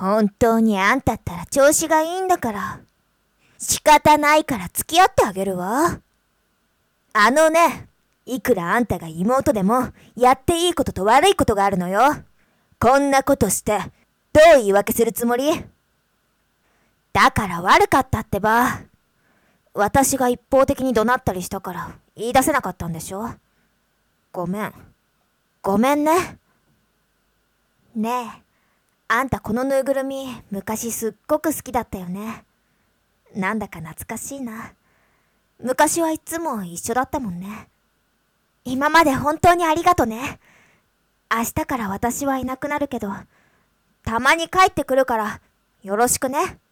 本当にあんたったら調子がいいんだから。仕方ないから付き合ってあげるわ。いくらあんたが妹でも、やっていいことと悪いことがあるのよ。こんなことして、どう言い訳するつもり？だから悪かったってば。私が一方的に怒鳴ったりしたから言い出せなかったんでしょ。ごめん。ごめんね。ねえ、あんたこのぬいぐるみ昔すっごく好きだったよね。なんだか懐かしいな。昔はいつも一緒だったもんね。今まで本当にありがとね。明日から私はいなくなるけど、たまに帰ってくるからよろしくね。